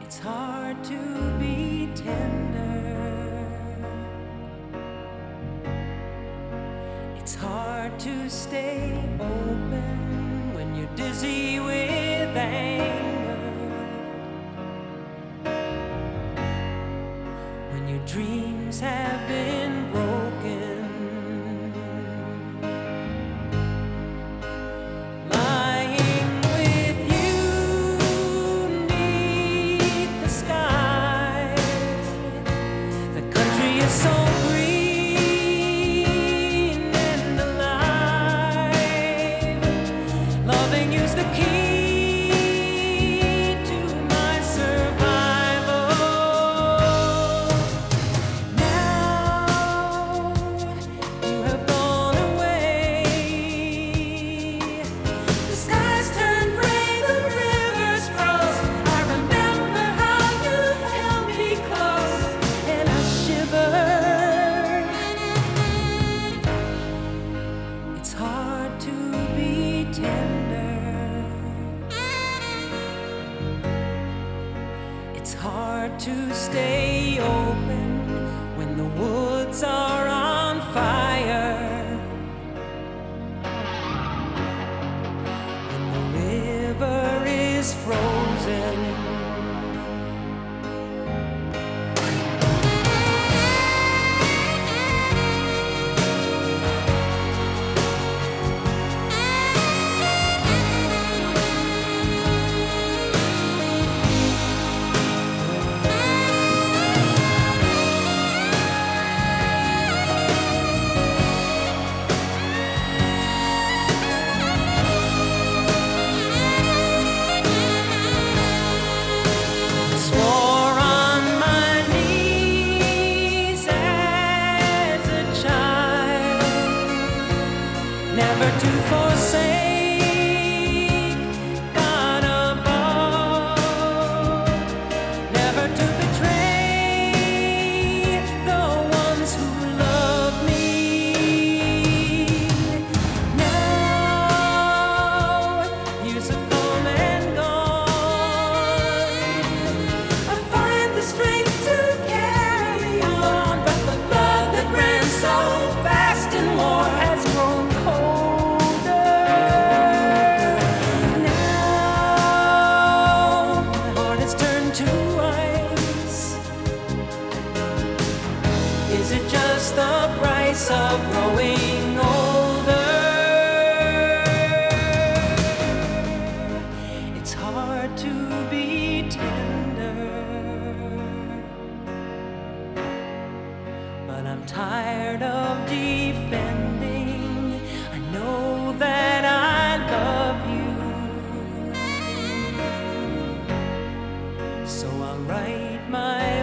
It's hard to be tender. It's hard to stay open when you're dizzy with anger. When your dreams have been broken. So green and alive. Loving you's the key to my survival. Now you have gone away. The skies turn gray, the rivers froze. I remember how you held me close, and I shiver. It's hard to be tender. It's hard to stay open when the woods are on fire, when the river is frozen. Never to forsake God above, never to betray the ones who love me. Now years have come and gone. I find the strength to carry on, but the blood that ran so fast in war has grown cold. Is it just the price of growing older? It's hard to be tender, but I'm tired of defending. I know that I love you, so I'll write my